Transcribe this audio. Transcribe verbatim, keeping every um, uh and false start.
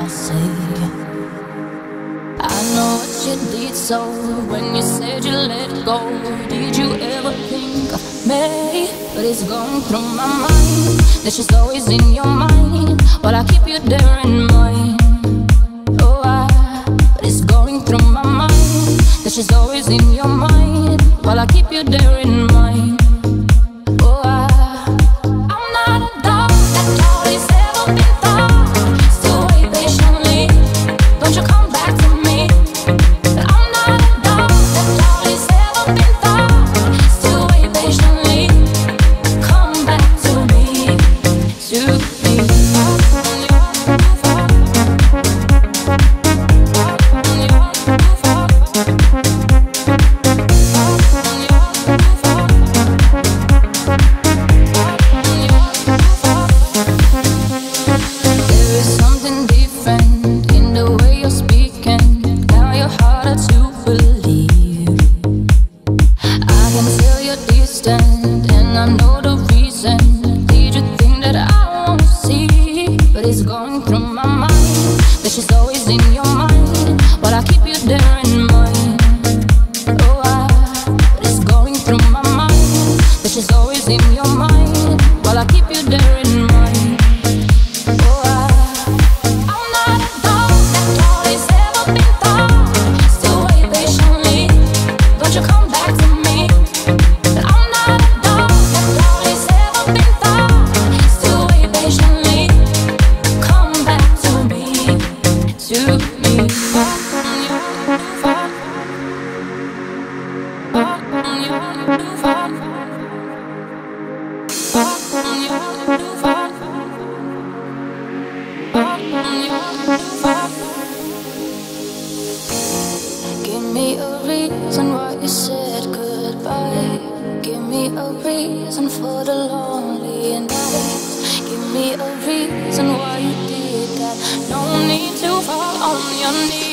I say. I know what you did, so when you said you let go, did you ever think of me? But it's going through my mind that she's always in your mind, while I keep you there in mind. Oh, I, but it's going through my mind that she's always in your mind, while I keep you there in mind. Oh, I, I'm not a dog that all is ever been thought. Still wait patiently, don't you come back to me. I'm not a dog that all is ever been thought. Still wait patiently, come back to me, to me. And I know the reason. Did you think that I won't see? But it's going through my mind that she's always in your mind, but I keep you there in mind. Oh, I, but it's going through my mind that she's always in your mind, while I keep you there in mind. Oh, I, I'm not a dog that all is ever been thought. Still wait patiently, don't you come back to me. I'm not a dog that all is ever been thought. Still wait patiently, come back to me, to me. Give me a reason why you said goodbye. Give me a reason for the lonely nights. Give me a reason why you did that. No need to fall on your knees.